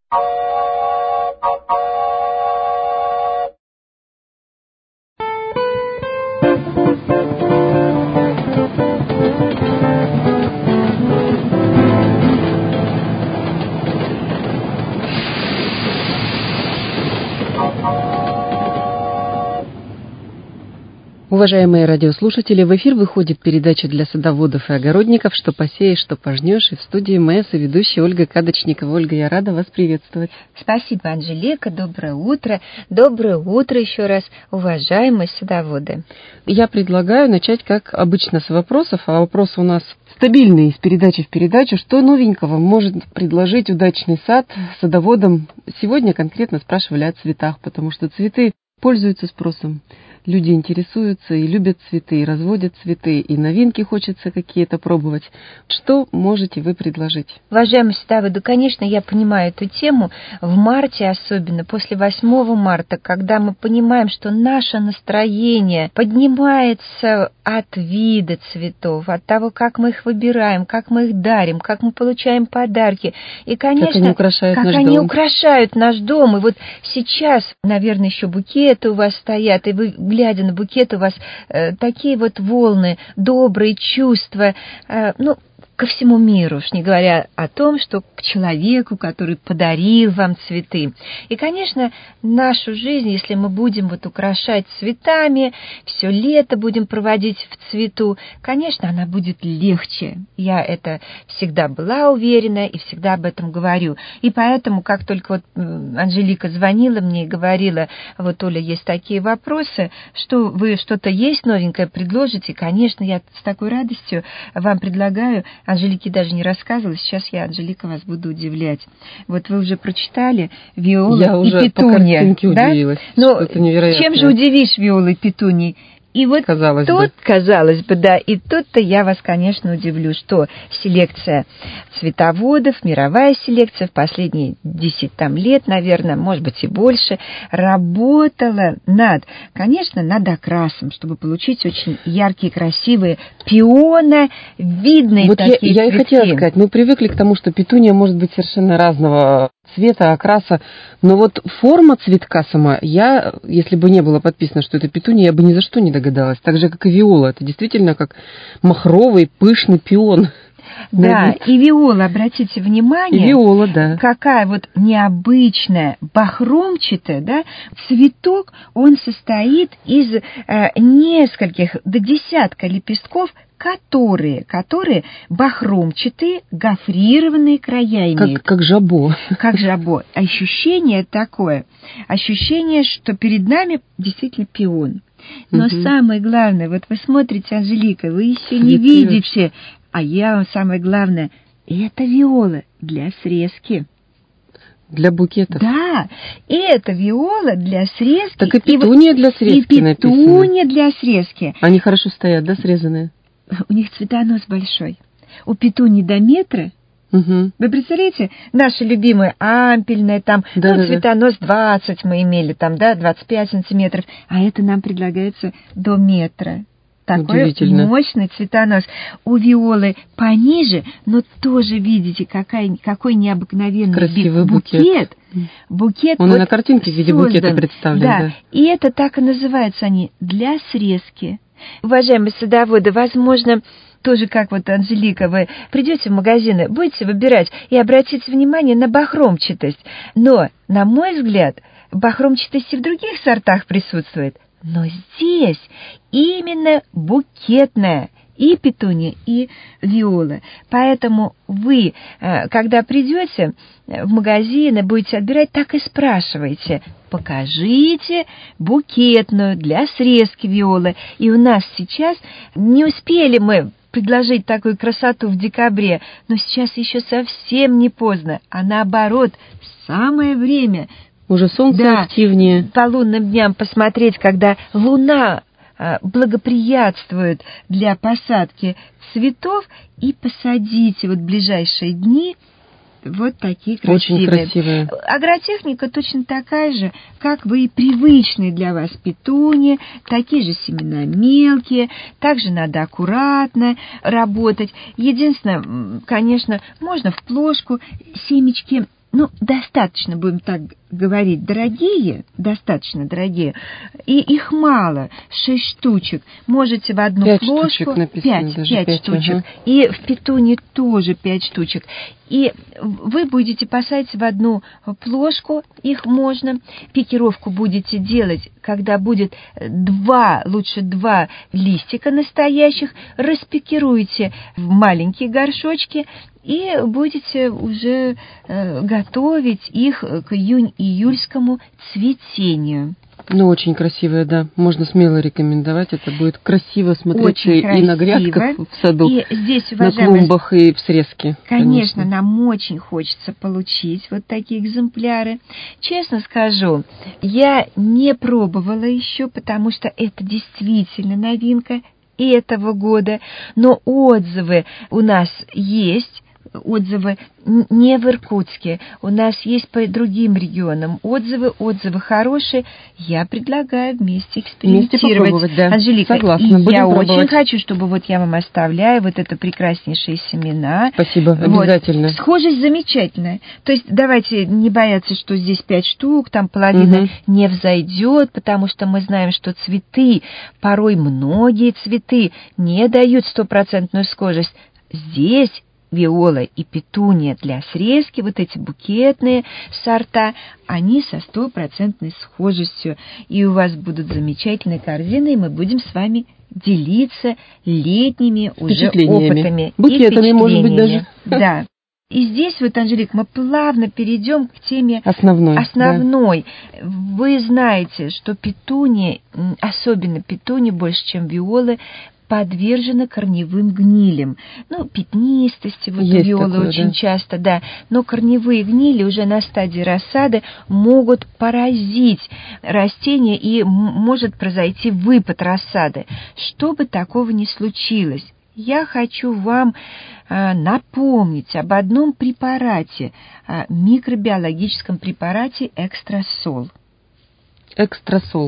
Уважаемые радиослушатели, в эфир выходит передача для садоводов и огородников «Что посеешь, что пожнешь», и в студии моя соведущая Ольга Кадочникова. Ольга, я рада вас приветствовать. Спасибо, Анжелика, доброе утро. Доброе утро еще раз, уважаемые садоводы. Я предлагаю начать, как обычно, с вопросов, а вопросы у нас стабильные из передачи в передачу. Что новенького может предложить удачный сад садоводам? Сегодня конкретно спрашивали о цветах, потому что цветы пользуются спросом. Люди интересуются и любят цветы, и разводят цветы, и новинки хочется какие-то пробовать. Что можете вы предложить? Уважаемые садоводы, конечно, я понимаю эту тему. В марте особенно, после 8 марта, когда мы понимаем, что наше настроение поднимается от вида цветов, от того, как мы их выбираем, как мы их дарим, как мы получаем подарки. И, конечно, как они украшают наш дом. И вот сейчас, наверное, еще букеты у вас стоят, и вы, глядя на букет, у вас такие вот волны, добрые чувства, ко всему миру, уж не говоря о том, что к человеку, который подарил вам цветы. И, конечно, нашу жизнь, если мы будем украшать цветами, все лето будем проводить в цвету, конечно, она будет легче. Я это всегда была уверена и всегда об этом говорю. И поэтому, как только Анжелика звонила мне и говорила, Оля, есть такие вопросы, что вы что-то есть новенькое предложите, конечно, я с такой радостью вам предлагаю. Анжелике даже не рассказывала, сейчас я, Анжелика, вас буду удивлять. Вот вы уже прочитали «Виола и петуния». Я уже по картинке удивилась. Что-то невероятное. Чем же удивишь «Виолы и петунии»? И вот казалось бы, да, и тут-то я вас, конечно, удивлю, что селекция цветоводов, мировая селекция в последние 10 лет, наверное, может быть и больше, работала над окрасом, чтобы получить очень яркие, красивые пионовидные такие цветки. Я и хотела сказать, мы привыкли к тому, что петуния может быть совершенно разного цвета, окраса, но вот форма цветка сама, если бы не было подписано, что это петуния, я бы ни за что не догадалась. Так же, как и виола. Это действительно как махровый, пышный пион. Да, и виола, обратите внимание, да. Какая необычная, бахромчатая, да, цветок, он состоит из нескольких до десятка лепестков, которые бахромчатые, гофрированные края имеют. Как жабо. Как жабо. Ощущение такое. Ощущение, что перед нами действительно пион. Но самое главное, вы смотрите, Анжелика, вы еще не видите, а я вам самое главное, это виола для срезки. Для букетов. Да, и это виола для срезки. Так и петуния для срезки написано. И петуния для срезки. Они хорошо стоят, да, срезанные? У них цветонос большой. У петунии до метра. Вы представляете, наша любимая ампельная, цветонос 20 мы имели, 25 сантиметров, а это нам предлагается до метра. Такой мощный цветонос. У виолы пониже, но тоже видите, какой необыкновенный красивый букет. Букет он и на картинке в виде букета представлен. Да, и это так и называются они, для срезки. Уважаемые садоводы, возможно, тоже как Анжелика, вы придете в магазины, будете выбирать и обратите внимание на бахромчатость. Но, на мой взгляд, бахромчатость и в других сортах присутствует. Но здесь именно букетная и петуния, и виола. Поэтому вы, когда придете в магазин и будете отбирать, так и спрашивайте. Покажите букетную для срезки виолы. И у нас сейчас не успели мы предложить такую красоту в декабре, но сейчас еще совсем не поздно, а наоборот, самое время. Уже солнце активнее. По лунным дням посмотреть, когда луна благоприятствует для посадки цветов, и посадите в ближайшие дни вот такие красивые. Очень красивые. Агротехника точно такая же, как вы и привычные для вас петунии, такие же семена мелкие, также надо аккуратно работать. Единственное, конечно, можно в плошку семечки, достаточно, будем так говорить, дорогие, достаточно дорогие, и их мало, 6 штучек. Можете в одну 5 плошку, штучек написано, 5 штучек, ага. и в петунии тоже 5 штучек. И вы будете посадить в одну плошку, их можно, пикировку будете делать, когда будет 2 листика настоящих, распикируете в маленькие горшочки, и будете уже готовить их к июнь-июльскому цветению. Ну, очень красивая, да. Можно смело рекомендовать. Это будет красиво смотреться Очень красиво. И на грядках в саду, и здесь, на клумбах и в срезке. Конечно, нам очень хочется получить вот такие экземпляры. Честно скажу, я не пробовала еще, потому что это действительно новинка этого года, но отзывы у нас есть. Отзывы не в Иркутске, у нас есть по другим регионам отзывы хорошие. Я предлагаю вместе экспериментировать. Да. Анжелика, согласна, я пробовать. очень хочу, чтобы вот я вам оставляю вот это прекраснейшие семена. Спасибо, обязательно. Вот. Схожесть замечательная. То есть давайте не бояться, что здесь 5 штук, там половина не взойдет, потому что мы знаем, что цветы, порой многие цветы не дают 100% схожесть. Здесь виола и петуния для срезки, вот эти букетные сорта, они со 100% схожестью. И у вас будут замечательные корзины, и мы будем с вами делиться летними уже опытами. Букетами, может быть, даже. Да. И здесь вот, Анжелик, мы плавно перейдем к теме основной. Да. Вы знаете, что петуния, особенно петуния, больше, чем виолы, подвержена корневым гнилям. Ну, пятнистости вот у виолы такое, очень часто, да. Но корневые гнили уже на стадии рассады могут поразить растение и может произойти выпад рассады. Чтобы такого не случилось, я хочу вам напомнить об одном препарате, микробиологическом препарате Экстрасол. Экстрасол.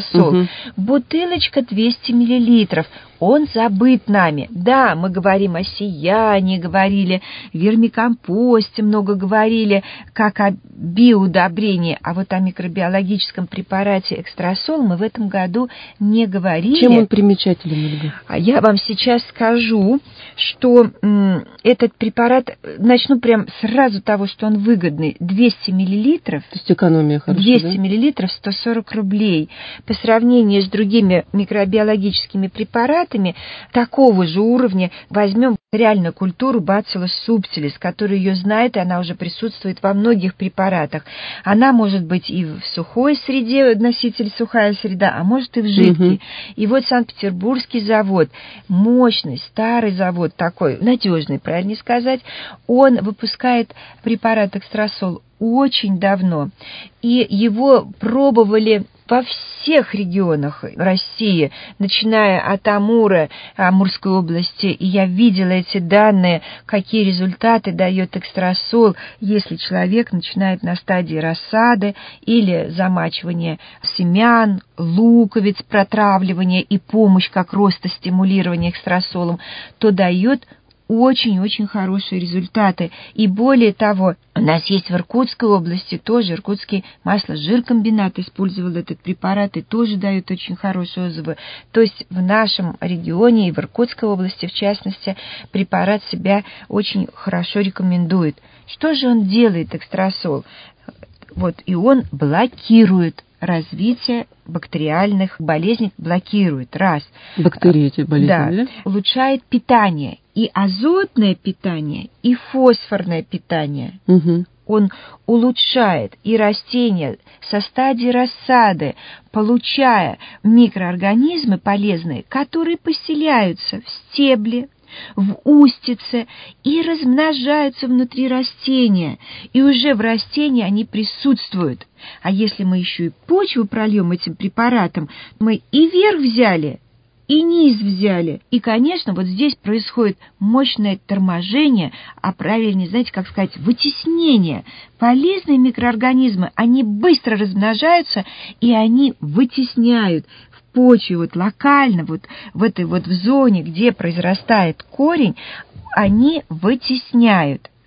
Бутылочка 200 мл. Он забыт нами. Да, мы говорим о сиянии, говорили о вермикомпосте, много говорили, как о биоудобрении, а вот о микробиологическом препарате Экстрасол мы в этом году не говорили. Чем он примечателен, Ольга? А я вам сейчас скажу, что этот препарат, начну прям сразу того, что он выгодный, 200 мл. То есть экономия хорошая, 200 мл 140 рублей. По сравнению с другими микробиологическими препаратами такого же уровня возьмем реальную культуру Bacillus subtilis, которая ее знает, и она уже присутствует во многих препаратах. Она может быть и в сухой среде, носитель сухая среда, а может и в жидкой. И вот Санкт-Петербургский завод, мощный, старый завод такой, надежный, правильно сказать, он выпускает препарат Экстрасол очень давно, и его пробовали во всех регионах России, начиная от Амура, Амурской области, и я видела эти данные, какие результаты дает Экстрасол, если человек начинает на стадии рассады или замачивания семян, луковиц, протравливания и помощь как ростостимулирования Экстрасолом, то дает очень-очень хорошие результаты. И более того, у нас есть в Иркутской области тоже, Иркутский масло-жиркомбинат использовал этот препарат и тоже дает очень хорошие отзывы. То есть в нашем регионе и в Иркутской области, в частности, препарат себя очень хорошо рекомендует. Что же он делает, Экстрасол? Вот, и он блокирует развитие бактериальных болезней, блокирует, раз. Бактерии эти болезни, да? Улучшает питание, и азотное питание, и фосфорное питание. Он улучшает, и растения со стадии рассады, получая микроорганизмы полезные, которые поселяются в стебле, в устице и размножаются внутри растения, и уже в растении они присутствуют. А если мы еще и почву прольем этим препаратом, мы и верх взяли, и низ взяли. И, конечно, вот здесь происходит мощное торможение, а правильнее, знаете, как сказать, вытеснение. Полезные микроорганизмы, они быстро размножаются, и они вытесняют в почве, вот локально, вот в этой вот в зоне, где произрастает корень, они вытесняют.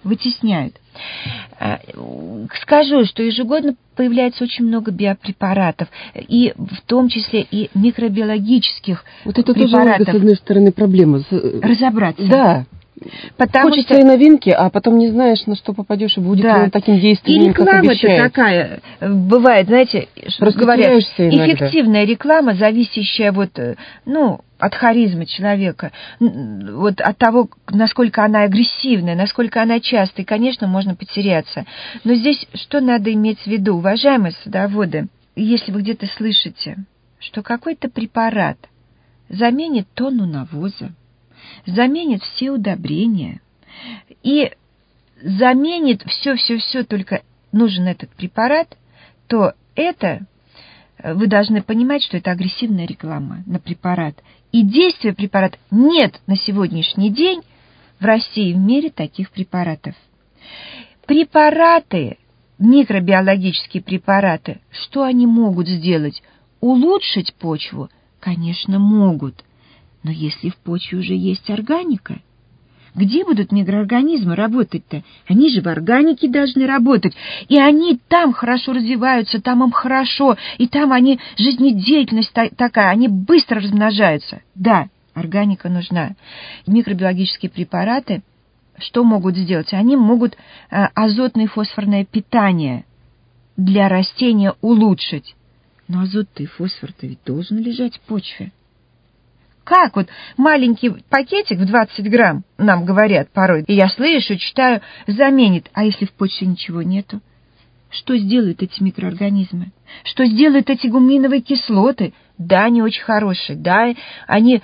вытесняют. Скажу, что ежегодно появляется очень много биопрепаратов, и в том числе и микробиологических вот это препаратов. Тоже, с одной стороны, проблема. Разобраться. Да. Потому Хочется что... и новинки, а потом не знаешь, на что попадешь, и будет ли он таким действенным, как обещают. И реклама-то такая бывает, знаете, говорят, эффективная реклама, зависящая от харизмы человека, вот от того, насколько она агрессивная, насколько она частая, и, конечно, можно потеряться. Но здесь что надо иметь в виду, уважаемые садоводы, если вы где-то слышите, что какой-то препарат заменит тонну навоза, заменит все удобрения и заменит все, только нужен этот препарат, то это вы должны понимать, что это агрессивная реклама на препарат. И действия препарата нет на сегодняшний день в России и в мире таких препаратов. Препараты, микробиологические препараты, что они могут сделать? Улучшить почву? Конечно, могут. Но если в почве уже есть органика, где будут микроорганизмы работать-то? Они же в органике должны работать. И они там хорошо развиваются, там им хорошо, и там они, жизнедеятельность такая, они быстро размножаются. Да, органика нужна. Микробиологические препараты что могут сделать? Они могут азотное и фосфорное питание для растения улучшить. Но азот и фосфор-то ведь должен лежать в почве. Как вот маленький пакетик в 20 грамм, нам говорят порой, и я слышу, читаю, заменит. А если в почве ничего нету? Что сделают эти микроорганизмы? Что сделают эти гуминовые кислоты? Да, они очень хорошие, да, они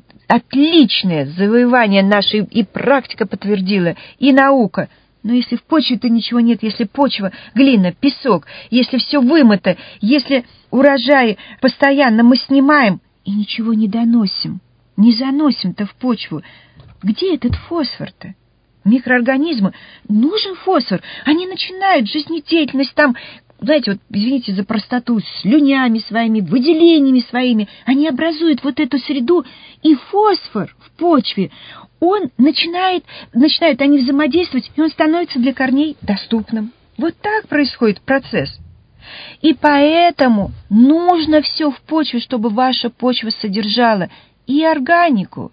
отличное завоевание наше, и практика подтвердила, и наука. Но если в почве-то ничего нет, если почва, глина, песок, если все вымыто, если урожай постоянно мы снимаем, и ничего не доносим, не заносим-то в почву. Где этот фосфор-то? Микроорганизмы, нужен фосфор. Они начинают жизнедеятельность там, знаете, вот, извините за простоту, слюнями своими, выделениями своими. Они образуют вот эту среду, и фосфор в почве, он начинает они взаимодействовать, и он становится для корней доступным. Вот так происходит процесс. И поэтому нужно все в почве, чтобы ваша почва содержала и органику,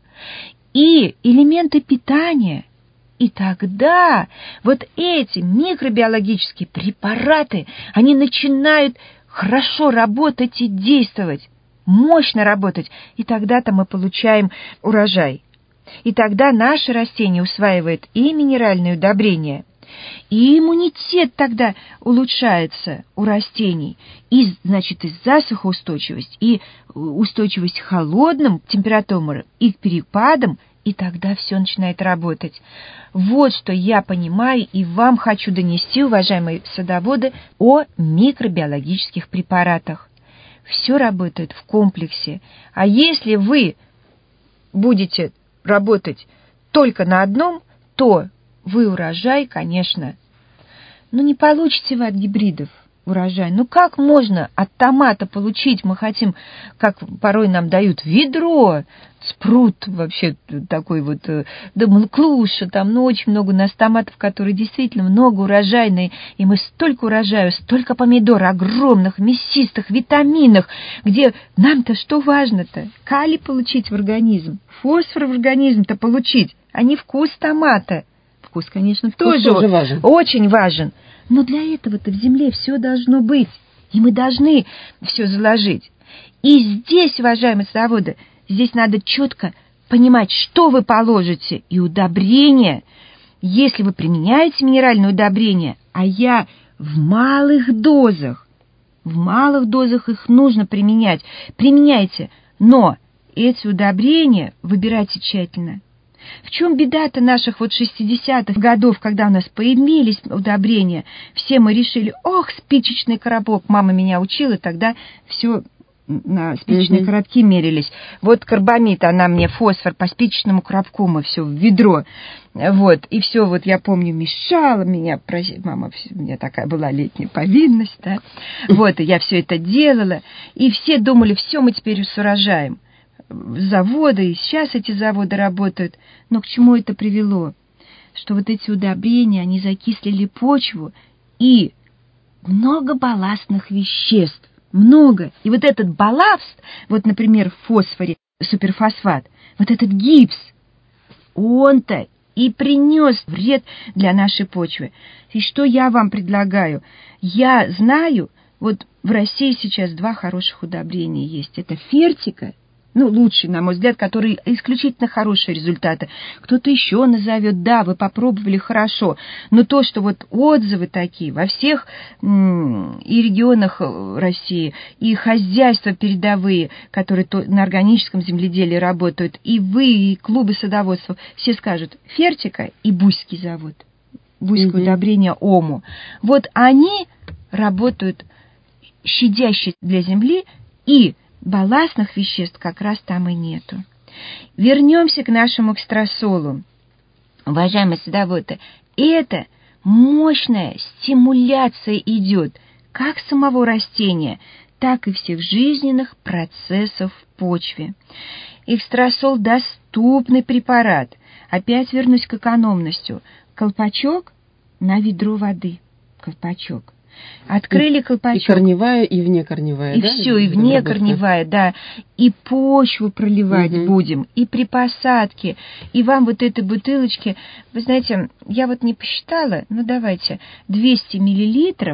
и элементы питания. И тогда вот эти микробиологические препараты, они начинают хорошо работать и действовать, мощно работать. И тогда-то мы получаем урожай. И тогда наше растение усваивает и минеральные удобрения, и иммунитет тогда улучшается у растений, и, значит, и засухоустойчивость, и устойчивость к холодным температурам, и к перепадам, и тогда все начинает работать. Вот что я понимаю и вам хочу донести, уважаемые садоводы, о микробиологических препаратах. Все работает в комплексе. А если вы будете работать только на одном, то вы урожай, конечно, не получите вы от гибридов урожай. Как можно от томата получить? Мы хотим, как порой нам дают, ведро, спрут вообще такой вот, да клуша, там, очень много у нас томатов, которые действительно много урожайные, и мы столько урожаю, столько помидор, огромных, мясистых, витаминных, где нам-то что важно-то? Калий получить в организм, фосфор в организм-то получить, а не вкус томата. Вкус, конечно, тоже важен. Очень важен. Но для этого-то в земле все должно быть. И мы должны все заложить. И здесь, уважаемые садоводы, здесь надо четко понимать, что вы положите. И удобрения, если вы применяете минеральные удобрения, а я в малых дозах их нужно применять. Применяйте, но эти удобрения выбирайте тщательно. В чем беда-то наших 60-х годов, когда у нас появились удобрения? Все мы решили, спичечный коробок. Мама меня учила, тогда все на спичечные коробки мерились. Вот карбамид, она мне фосфор по спичечному коробку, мы все в ведро. Вот, и все, вот я помню, мешала меня, мама, у меня такая была летняя повинность, да. Вот, и я все это делала, и все думали, все, мы теперь с урожаем. Заводы, и сейчас эти заводы работают. Но к чему это привело? что вот эти удобрения, они закислили почву, и много балластных веществ, много. И вот этот балласт, вот, например, в фосфоре, суперфосфат, вот этот гипс, он-то и принес вред для нашей почвы. И что я вам предлагаю? Я знаю, вот в России сейчас 2 хороших удобрения есть. Это фертика, лучший, на мой взгляд, который исключительно хорошие результаты. Кто-то еще назовет, да, вы попробовали хорошо. Но то, что вот отзывы такие во всех и регионах России, и хозяйства передовые, которые на органическом земледелии работают, и вы, и клубы садоводства, все скажут, фертика и Буйский завод, Буйское удобрение ОМУ. Вот они работают щадяще для земли, и балластных веществ как раз там и нету. Вернемся к нашему экстрасолу. Уважаемые садоводы, это мощная стимуляция идет как самого растения, так и всех жизненных процессов в почве. Экстрасол – доступный препарат. Опять вернусь к экономности. Колпачок на ведро воды. Колпачок. Открыли колпачок. И корневая, и внекорневая, и да? все, и внекорневая, да. И почву проливать будем, и при посадке. И вам вот этой бутылочки, вы знаете, я вот не посчитала, давайте, 200 миллилитров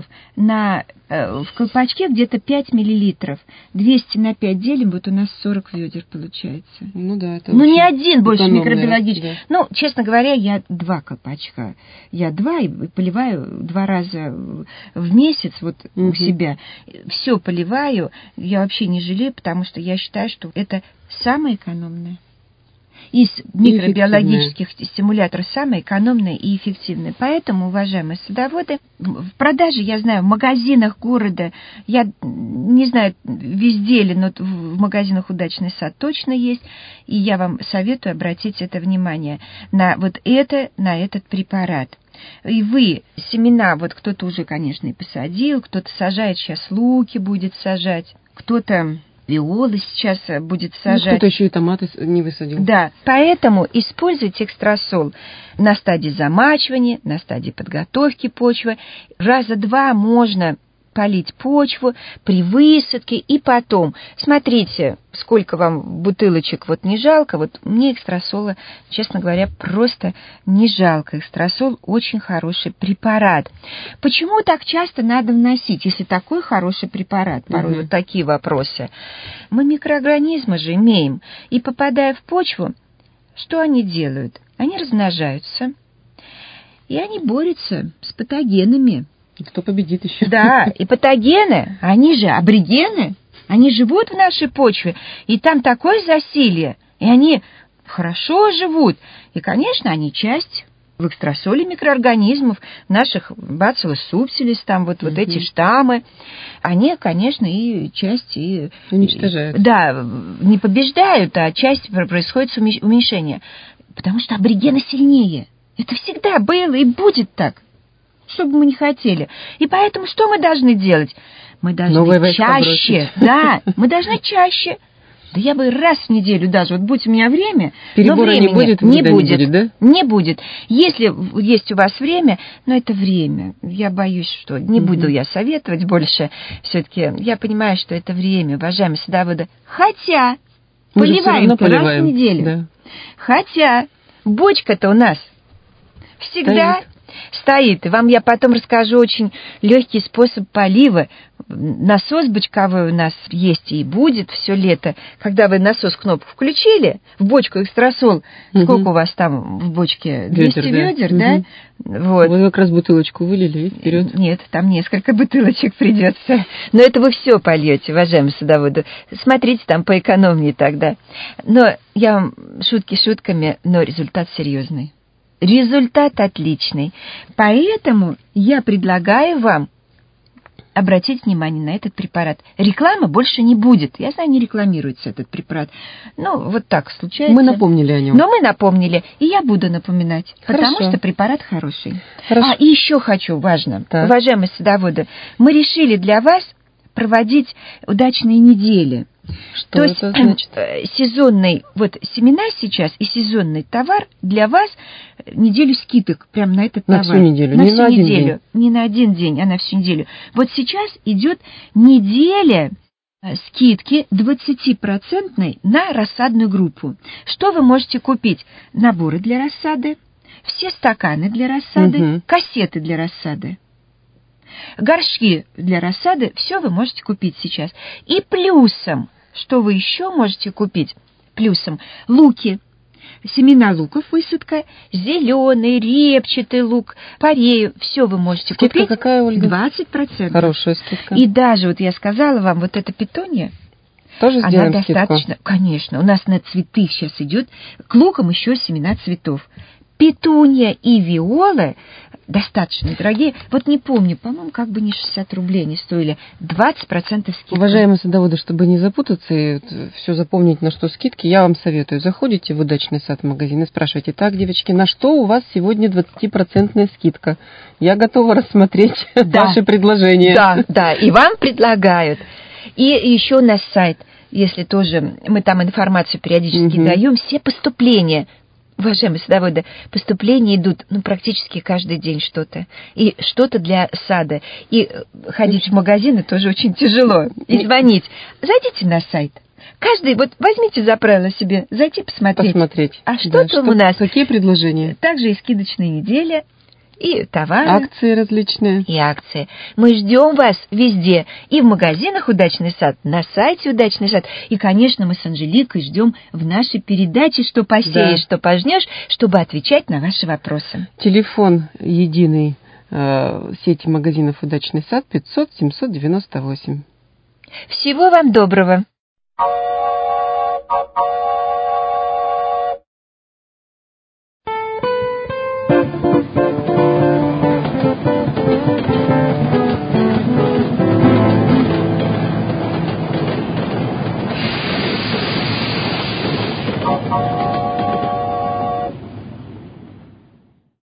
в колпачке где-то 5 миллилитров. 200 на 5 делим, вот у нас 40 ведер получается. Это ни один больше микробиологический. Да. Честно говоря, я 2 колпачка. Я 2 и поливаю 2 раза в месяц вот у себя. Все поливаю, я вообще не жалею, потому что я считаю, что это самое экономное. Из микробиологических стимуляторов самое экономное и эффективное. Поэтому, уважаемые садоводы, в продаже, я знаю, в магазинах города, я не знаю, везде ли, но в магазинах «Удачный сад» точно есть, и я вам советую обратить это внимание на этот препарат. И вы семена, вот кто-то уже, конечно, и посадил, кто-то сажает, сейчас луки будет сажать, кто-то виолы сейчас будет сажать. Кто-то еще и томаты не высадил. Да, поэтому используйте экстрасол на стадии замачивания, на стадии подготовки почвы. Раза 2 можно полить почву при высадке, и потом смотрите, сколько вам бутылочек не жалко. Вот мне экстрасола, честно говоря, просто не жалко. Экстрасол очень хороший препарат. Почему так часто надо вносить, если такой хороший препарат? Порой вот такие вопросы. Мы микроорганизмы же имеем, и попадая в почву, что они делают? Они размножаются, и они борются с патогенами. Кто победит еще? Да, и патогены, они же аборигены, они живут в нашей почве, и там такое засилье, и они хорошо живут. И, конечно, они часть в экстрасоле микроорганизмов, наших бациллус субтилис, там вот эти штаммы, они, конечно, и часть... уничтожают. Да, не побеждают, а часть происходит уменьшение. Потому что аборигены сильнее. Это всегда было и будет так. Что бы мы ни хотели. И поэтому что мы должны делать? Мы должны чаще. Да, мы должны чаще. Да я бы раз в неделю даже, вот будь у меня время, перебора но не будет, не будет, да? Не будет. Если есть у вас время, но это время. Я боюсь, что не буду я советовать больше. Все-таки я понимаю, что это время, уважаемые садоводы. Хотя поливаем-то раз в неделю. Да. Хотя бочка-то у нас всегда стоит. И вам я потом расскажу очень легкий способ полива. Насос бочковой у нас есть и будет все лето. Когда вы насос кнопку включили, в бочку экстрасол, сколько у вас там в бочке? 200 ведер, да? Вот. Вы как раз бутылочку вылили и вперед. Нет, там несколько бутылочек придется. Но это вы все польете, уважаемые садоводы. Смотрите там поэкономнее тогда. Но я вам шутки шутками, но результат серьезный. Результат отличный. Поэтому я предлагаю вам обратить внимание на этот препарат. Рекламы больше не будет. Я знаю, не рекламируется этот препарат. Вот так случается. Мы напомнили о нем. Но мы напомнили, и я буду напоминать. Хорошо. Потому что препарат хороший. Хорошо. И еще хочу, важно, уважаемые садоводы, мы решили для вас проводить удачные недели. Что То это есть значит? сезонный, вот семена сейчас и сезонный товар для вас неделю скидок прямо на этот На товар. всю неделю, На не всю на один неделю. Не на один день, а на всю неделю. Вот сейчас идет неделя скидки 20% на рассадную группу. Что вы можете купить? Наборы для рассады, все стаканы для рассады, кассеты для рассады, горшки для рассады, все вы можете купить сейчас. И плюсом, что вы еще можете купить? Плюсом луки, семена луков высадка, зеленый, репчатый лук, парею, все вы можете Скидка купить. какая, Ольга? 20%. Хорошая скидка. И даже, вот я сказала вам, вот эта петуния, тоже она сделаем достаточно, скидку? конечно, у нас на цветы сейчас идет, к лукам еще семена цветов. Петуния и виола достаточно дорогие. Вот не помню, по-моему, как бы не 60 рублей не стоили. 20% скидка. Уважаемые садоводы, чтобы не запутаться и все запомнить, на что скидки, я вам советую. Заходите в «Удачный сад» магазин и спрашивайте: так, девочки, на что у вас сегодня 20% скидка? Я готова рассмотреть ваши предложения. Да, и вам предлагают. И еще на сайт, если тоже мы там информацию периодически даем, все поступления. Уважаемые садоводы, поступления идут практически каждый день что-то. И что-то для сада. И ходить в магазины тоже очень тяжело. И звонить. Зайдите на сайт. Каждый, вот возьмите за правило себе, зайти посмотреть. А что там у нас? Какие предложения? Также и скидочная неделя, и товары. Акции различные. И акции. Мы ждем вас везде. И в магазинах «Удачный сад», на сайте «Удачный сад». И, конечно, мы с Анжеликой ждем в нашей передаче «Что посеешь, что пожнешь», чтобы отвечать на ваши вопросы. Телефон единый сети магазинов «Удачный сад» 500 798. Всего вам доброго.